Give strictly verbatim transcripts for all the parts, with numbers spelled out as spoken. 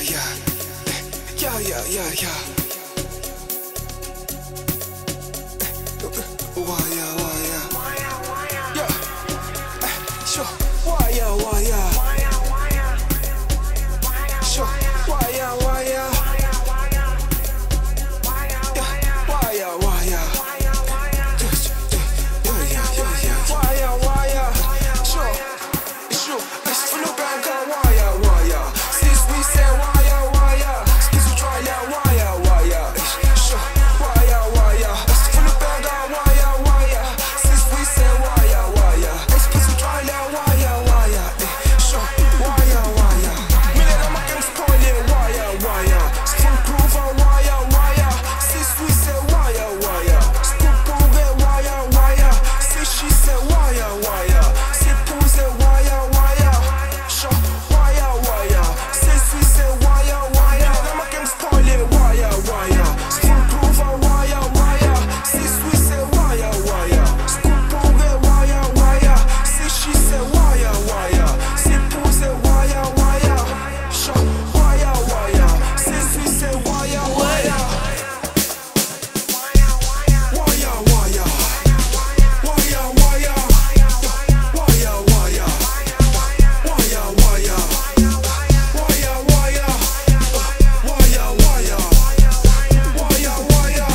yeah. Yeah, yeah, yeah, yeah. Why, yeah, why, yeah. Yeah. Sure. Why, yeah, why, yeah. Sure. Why, yeah, why, yeah. Yeah. Why, yeah, why, yeah. Yeah, yeah, yeah, yeah. Why, yeah, why, yeah. Sure. It's true. It's full of bank, why, yeah, why, yeah. Since we say why, yeah, why, yeah. Since we try, yeah, why, yeah, why, yeah. Sure. Why, yeah, why, yeah. It's full of bank, why, yeah, why, yeah. Since we say why, yeah, why, yeah. Since we try, yeah, why, yeah, why, yeah. Sure. Why, yeah, why, yeah. Me let them make them spoil it, why, yeah, why, yeah. Still prove, why, yeah, why, yeah. Since we say why, yeah, why, yeah. Still prove it, why, yeah, why, yeah. Since she said why, yeah, why, yeah. Still prove it, why, yeah, why, yeah. Sure. Why, yeah, why, yeah. Since we say why, yeah, why, yeah. Me let them make them spoil it, why, yeah, why, yeah. Still prove it, why, yeah, why, yeah. Since we say why, yeah, why, yeah. Still prove it, why, yeah, why, yeah. Since she said why, yeah, why, yeah. Still prove it, why, yeah, why, yeah. Sure. Why, yeah, why, yeah. Since we say why, yeah, why, yeah. Why, yeah, why, yeah. Why, yeah, why, yeah. Why, yeah, why, yeah. Why, yeah, why, yeah. Why, yeah, why, yeah. Why, yeah, why, yeah. Why, yeah, why, yeah.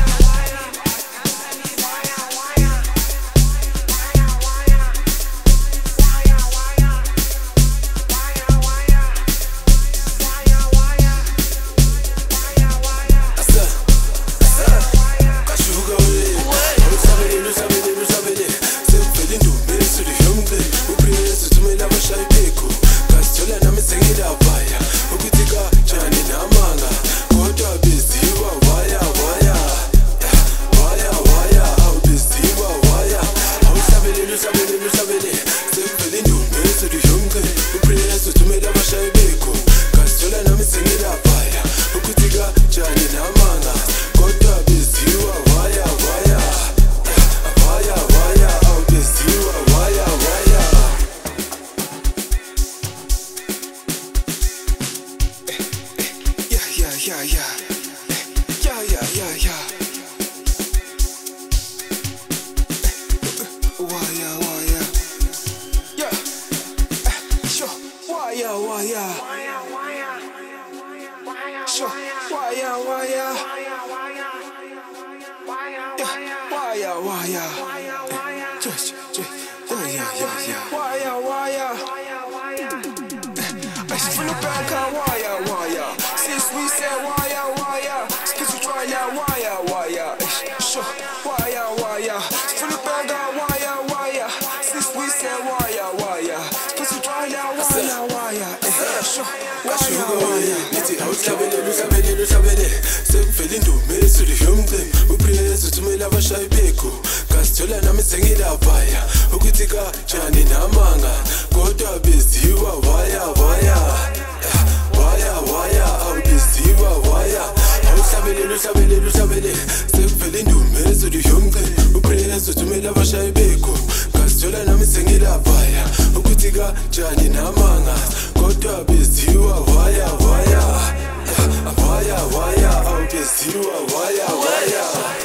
Yeah, yeah. Yeah, yeah, yeah, yeah. Why, yeah, why, yeah. Yeah. Sure. Why, yeah, why, yeah. Sure. Why, yeah, why, yeah. Yeah. Why, yeah, why, yeah. Just, just, yeah, yeah, yeah, yeah. Why, yeah, why, yeah. It's full of bank, why, yeah, why, yeah. Since we say why, yeah, why, yeah. Since we try, yeah, why, yeah, why, yeah. Sure. Why, yeah, why, yeah. It's full of bank, why, yeah, why, yeah. Since we say why, yeah, why, yeah. Since we try, yeah, why, yeah, why, yeah. Sure. Why, yeah, why, yeah. Nithi awuhlabele luhlabele luhlabele sekuvela indume esudihumde uPrince uthumela abashayi bekho ngasithola nami sengilaphaya ukuthi kanjani namanga kodwa beziwa waya waya waya waya awubeziwa waya awuhlabele luhlabele luhlabele sekuvela indume esudihumde uPrince uthumela abashayi bekho ngasithola nami sengilaphaya ukuthi kanjani namanga kodwa beziwa waya waya waya waya awubeziwa waya waya